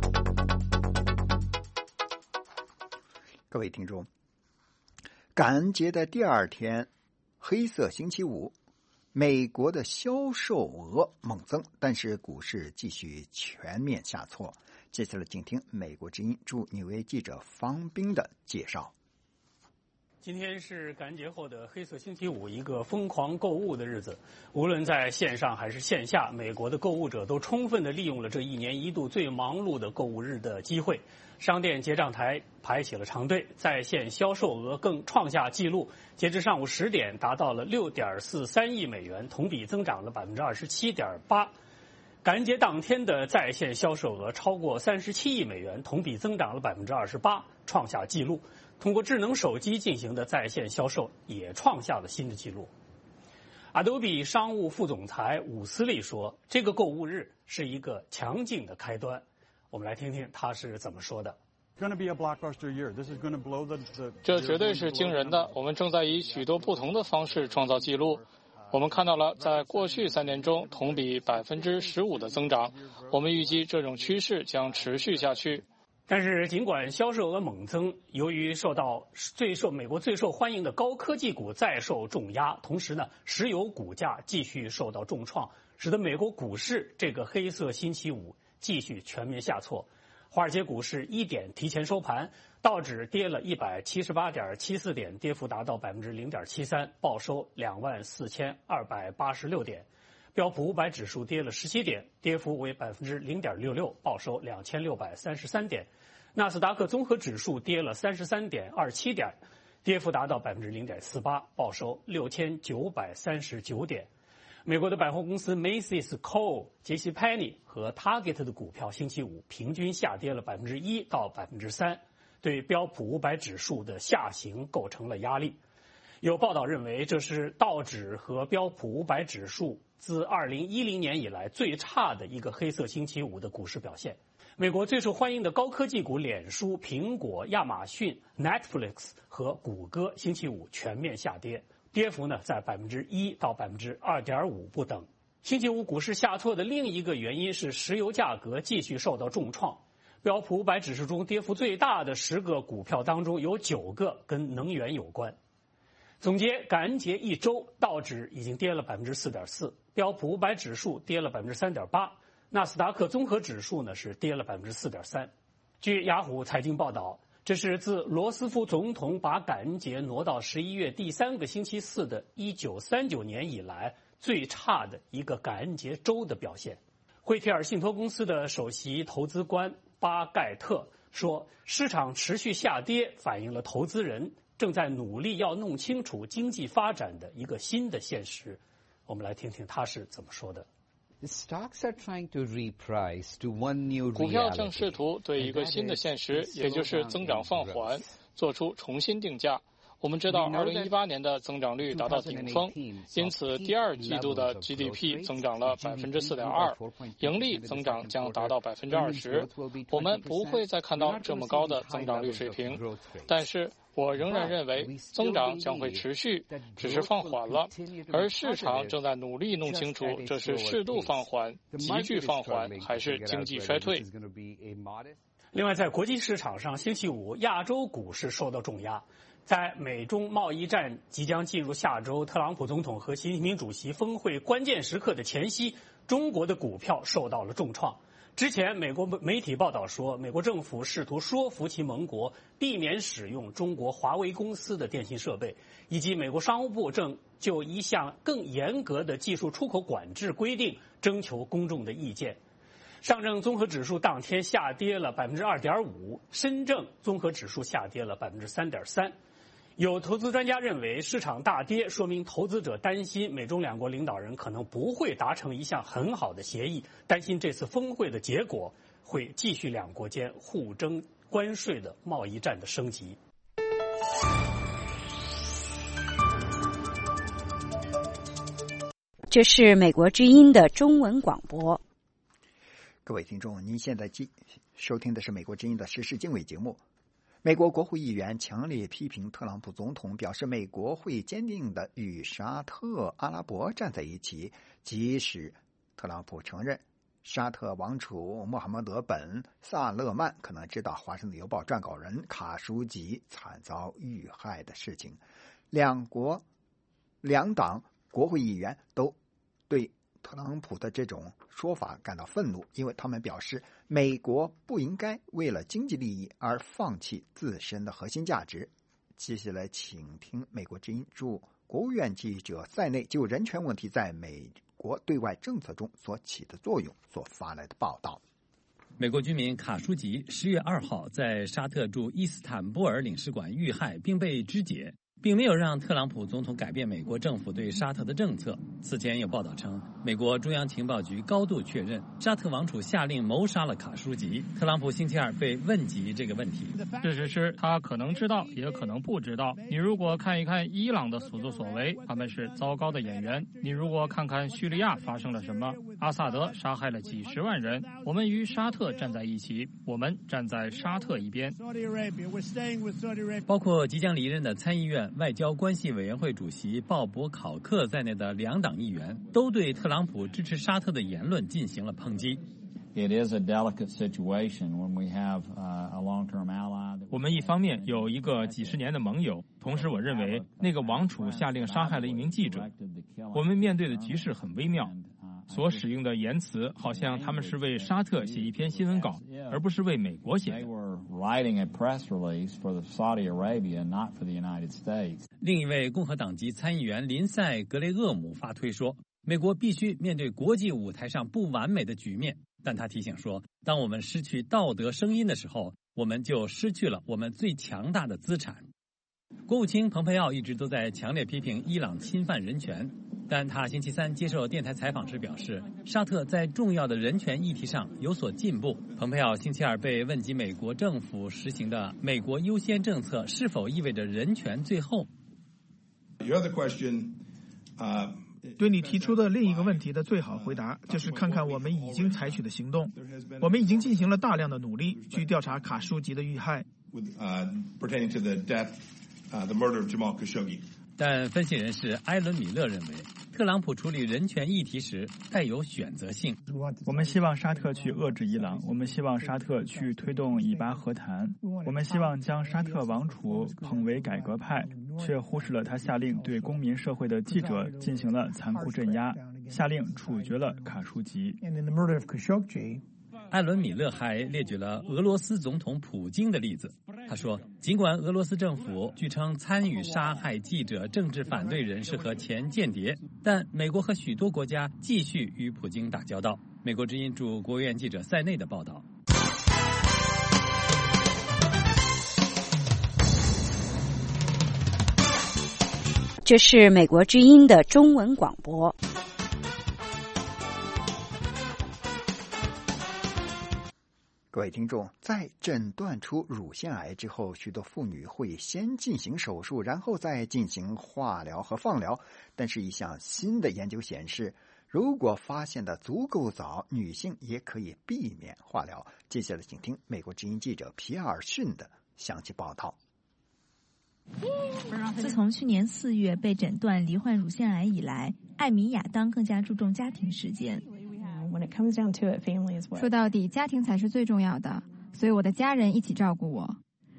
各位听众，感恩节的第二天，黑色星期五，美国的销售额猛增，但是股市继续全面下挫。 接下来请听美国之音驻纽约记者方斌的介绍。 今天是感恩节后的黑色星期五，一个疯狂购物的日子。无论在线上还是线下，美国的购物者都充分地利用了这一年一度最忙碌的购物日的机会。商店结账台排起了长队，在线销售额更创下纪录，截至上午十点达到了六点四三亿美元，同比增长了百分之二十七点八。感恩节当天的在线销售额超过三十七亿美元，同比增长了百分之二十八，创下纪录。通过智能手机进行的在线销售也创下了新的纪录。Adobe 商务副总裁伍斯利说，这个购物日是一个强劲的开端。我们来听听他是怎么说的。 这绝对是惊人的，我们正在以许多不同的方式创造纪录。我们看到了在过去三年中同比百分之十五的增长，我们预计这种趋势将持续下去。 但是尽管销售额猛增，由于受到最受美国最受欢迎的高科技股再受重压，同时呢，石油股价继续受到重创，使得美国股市这个黑色星期五继续全面下挫。华尔街股市一点提前收盘，道指跌了一百七十八点七四点，跌幅达到百分之零点七三，报收两万四千二百八十六点。标普五百指数跌了十七点，跌幅为百分之零点六六，报收两千六百三十三点。纳斯达克综合指数跌了三十三点二七点，跌幅达到百分之零点四八，报收六千九百三十九点。美国的百货公司 Macy's、Kohl、杰西佩尼和 Target 的股票星期五平均下跌了百分之一到百分之三，对标普五百指数的下行构成了压力。有报道认为，这是道指和标普五百指数自二零一零年以来最差的一个黑色星期五的股市表现。美国最受欢迎的高科技股脸书、苹果、亚马逊、Netflix 和谷歌星期五全面下跌，跌幅呢在百分之一到百分之二点五不等。星期五股市下挫的另一个原因是石油价格继续受到重创。标普五百指数中跌幅最大的十个股票当中，有九个跟能源有关。总结感恩节一周，道指已经跌了百分之四点四，标普五百指数跌了百分之三点八，纳斯达克综合指数呢是跌了百分之四点三。据雅虎财经报道，这是自罗斯福总统把感恩节挪到十一月第三个星期四的一九三九年以来最差的一个感恩节周的表现。惠提尔信托公司的首席投资官巴盖特说，市场持续下跌反映了投资人正在努力要弄清楚经济发展的一个新的现实。我们来听听他是怎么说的。 股票正试图对一个新的现实，也就是增长放缓，做出重新定价。我们知道二零一八年的增长率达到顶峰，因此第二季度的 G D P 增长了百分之四点二，盈利增长将达到百分之二十。我们不会再看到这么高的增长率水平，但是我仍然认为增长将会持续，只是放缓了，而市场正在努力弄清楚这是适度放缓、急剧放缓还是经济衰退。 另外，在国际市场上，星期五亚洲股市受到重压。在美中贸易战即将进入下周特朗普总统和习近平主席峰会关键时刻的前夕，中国的股票受到了重创。之前美国媒体报道说，美国政府试图说服其盟国避免使用中国华为公司的电信设备，以及美国商务部正就一项更严格的技术出口管制规定征求公众的意见。上证综合指数当天下跌了百分之二点五，深证综合指数下跌了百分之三点三。有投资专家认为，市场大跌说明投资者担心美中两国领导人可能不会达成一项很好的协议，担心这次峰会的结果会继续两国间互争关税的贸易战的升级。 这是美国之音的中文广播。 各位听众，您现在收听的是美国之音的时事经纬节目。美国国会议员强烈批评特朗普总统，表示美国会坚定地与沙特阿拉伯站在一起，即使特朗普承认沙特王储穆罕默德本萨勒曼可能知道华盛顿邮报撰稿人卡舒吉惨遭遇害的事情。两国两党国会议员都对特朗普的这种说法感到愤怒，因为他们表示美国不应该为了经济利益而放弃自身的核心价值。接下来请听美国之音驻国务院记者塞内就人权问题在美国对外政策中所起的作用所发来的报道。 美国居民卡舒吉十月二号在沙特驻伊斯坦布尔领事馆遇害并被肢解，并没有让特朗普总统改变美国政府对沙特的政策。此前有报道称，美国中央情报局高度确认沙特王储下令谋杀了卡舒吉。特朗普星期二被问及这个问题， 事实是他可能知道，也可能不知道。你如果看一看伊朗的所作所为，他们是糟糕的演员；你如果看看叙利亚发生了什么，阿萨德杀害了几十万人。我们与沙特站在一起，我们站在沙特一边。 包括即将离任的参议院外交关系委员会主席鲍勃·考克在内的两党议员都对特朗普支持沙特的言论进行了抨击。 It is a delicate situation when we have a long-term ally. 我们一方面有一个几十年的盟友，同时我认为那个王储下令杀害了一名记者。我们面对的局势很微妙，所使用的言辞好像他们是为沙特写一篇新闻稿，而不是为美国写的。 Writing a press release for Saudi Arabia, not for the United States. 另一位共和党籍参议员林赛·格雷厄姆发推说，美国必须面对国际舞台上不完美的局面，但他提醒说，当我们失去道德声音的时候，我们就失去了我们最强大的资产。国务卿蓬佩奥一直都在强烈批评伊朗侵犯人权，但他星期三接受电台采访时表示，沙特在重要的人权议题上有所进步。蓬佩奥星期二被问及美国政府实行的美国优先政策是否意味着人权最后。 对你提出的另一个问题的最好回答就是看看我们已经采取的行动。我们已经进行了大量的努力去调查卡舒吉的遇害。 但分析人士埃伦·米勒认为，特朗普处理人权议题时带有选择性。 我们希望沙特去遏制伊朗，我们希望沙特去推动以巴和谈，我们希望将沙特王储捧为改革派，却忽视了他下令对公民社会的记者进行了残酷镇压，下令处决了卡舒吉。 艾伦·米勒还列举了俄罗斯总统普京的例子。他说，尽管俄罗斯政府据称参与杀害记者、政治反对人士和前间谍，但美国和许多国家继续与普京打交道。美国之音驻国务院记者塞内的报道。 这是美国之音的中文广播。 各位听众，在诊断出乳腺癌之后，许多妇女会先进行手术，然后再进行化疗和放疗。但是一项新的研究显示，如果发现的足够早，女性也可以避免化疗。接下来请听美国之音记者皮尔逊的详细报道。 自从去年四月被诊断罹患乳腺癌以来，艾米亚当更加注重家庭时间。 说到底，家庭才是最重要的，所以我的家人一起照顾我。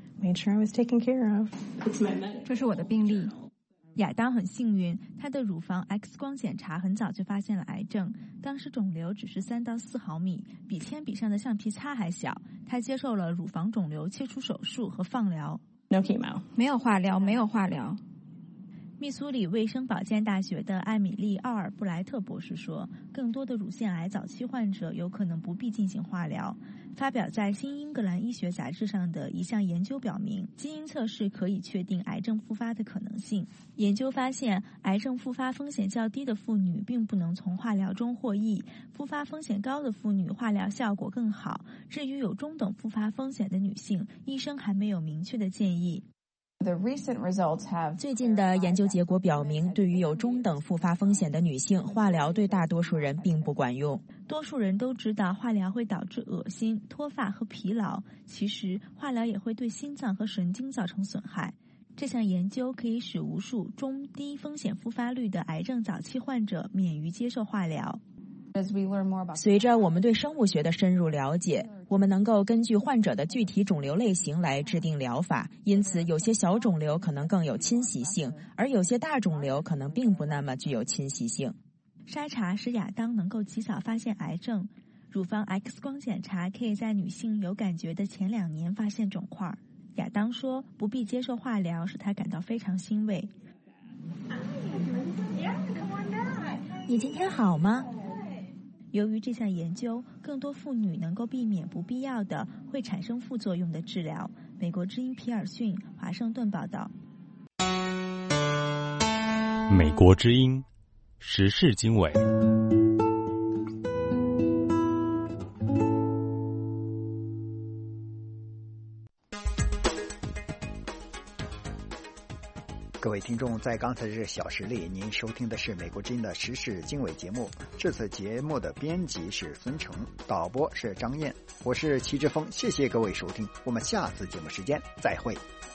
这是我的病历。 亚当很幸运，他的乳房 X 光检查很早就发现了癌症，当时肿瘤只是三到四毫米，比铅笔上的橡皮擦还小。他接受了乳房肿瘤切除手术和放疗。 没有化疗，没有化疗。 密苏里卫生保健大学的艾米丽·奥尔布莱特博士说，更多的乳腺癌早期患者有可能不必进行化疗。发表在《新英格兰医学杂志》上的一项研究表明，基因测试可以确定癌症复发的可能性。研究发现，癌症复发风险较低的妇女并不能从化疗中获益，复发风险高的妇女化疗效果更好。至于有中等复发风险的女性，医生还没有明确的建议。 最近的研究结果表明，对于有中等复发风险的女性，化疗对大多数人并不管用。 多数人都知道化疗会导致恶心、脱发和疲劳，其实化疗也会对心脏和神经造成损害。这项研究可以使无数中低风险复发率的癌症早期患者免于接受化疗。 随着我们对生物学的深入了解，我们能够根据患者的具体肿瘤类型来制定疗法，因此有些小肿瘤可能更有侵袭性，而有些大肿瘤可能并不那么具有侵袭性。 筛查使亚当能够及早发现癌症。乳房 X 光检查可以在女性有感觉的前两年发现肿块。亚当说，不必接受化疗使他感到非常欣慰。你今天好吗？由于这项研究，更多妇女能够避免不必要的会产生副作用的治疗。美国之音皮尔逊，华盛顿报道。 美国之音时事经纬。 各位听众，在刚才这小时里，您收听的是美国之音的时事经纬节目。这次节目的编辑是孙成，导播是张燕，我是齐志峰。谢谢各位收听，我们下次节目时间再会。